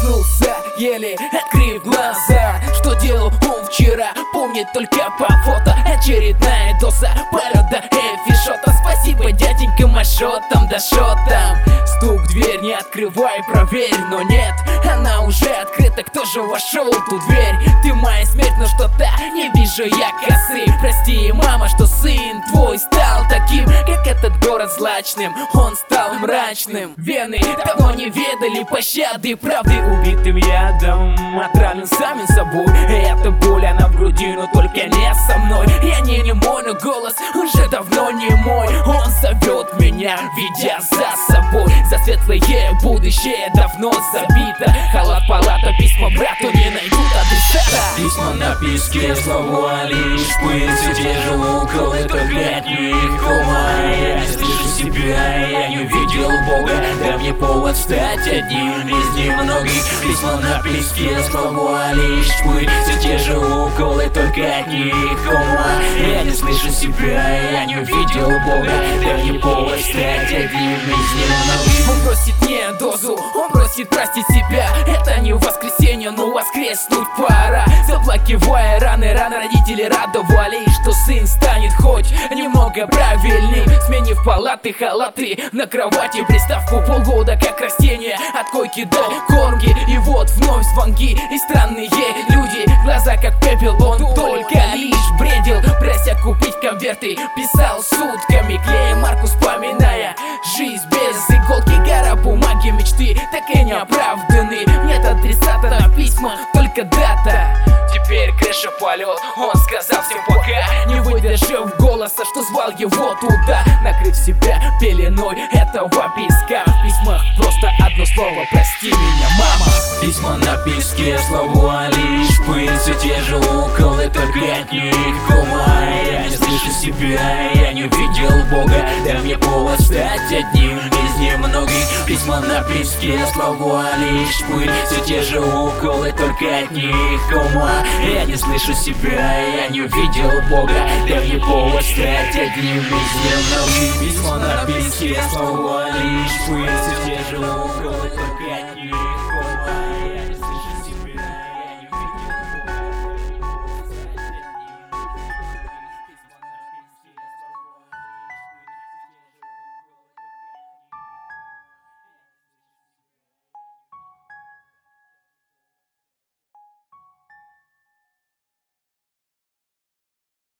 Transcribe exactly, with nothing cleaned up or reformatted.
Проснулся, еле открыв глаза. Что делал он вчера, помнит только по фото. Очередная доза парада эфишота. Спасибо, дяденька, машотам, да шо там. Стук в дверь, не открывай, проверь, но нет, она уже открыта, кто же вошел в ту дверь? Ты моя смерть, но что-то не вижу я косы. Прости, мама, что сын твой стал таким, как этот город злачным. Он стал мрачным. Вены давно не ведали пощады, правды убитым ядом отравлен самим собой. Эта боль, она в груди, но только не со мной. Я не немой, но голос уже давно не мой. Он зовет меня, ведя за собой. За светлое будущее давно забито. Халат, палата, письма брату не найдут адресата. Письма на песке, слова лишь пыль. Все те же уколы, только от них ума. Я не слышу себя, я не увидел Бога. Дай мне повод стать одним из немногих. Письма на песке, слова лишь пыль. Все те же уколы, только от них ума. Я не слышу себя, я не увидел Бога. Дай мне повод стать одним из немногих. Он просит не дозу, он просит простить себя. Это не воскресенье, но воскреснуть пора. Заплакивая раны, рано родители радовали, что сын станет хоть немного правильней. Сменив палаты, халаты, на кровати приставку полгода, как растение, от койки до кормки. И вот вновь звонки и странные люди. Глаза как пепел, он только лишь бредил, прося купить конверты. Писал сутками, клея марку, вспоминая жизнь без иголки. Гора бумаги, мечты так и не оправданы. Нет адресата на письма, только дата. Теперь крыша полет, он сказал всем пока, не выдержав голоса, что звал его туда. Накрыв себя пеленой этого песка, в письмах просто одно слово: прости меня, мама. Письма на песке, слова лишь пыль. Все те же уколы, только от них ума. Я не слышу себя, я не увидел Бога. Дай мне повод стать одним из немногих. Письма на песке, слова лишь пыль. Все те же уколы, только от них ума. Я не слышу себя, я не увидел Бога. Дай мне повод стать одним из немногих. Письма на песке, слова лишь пыль. Все те же уколы, только от них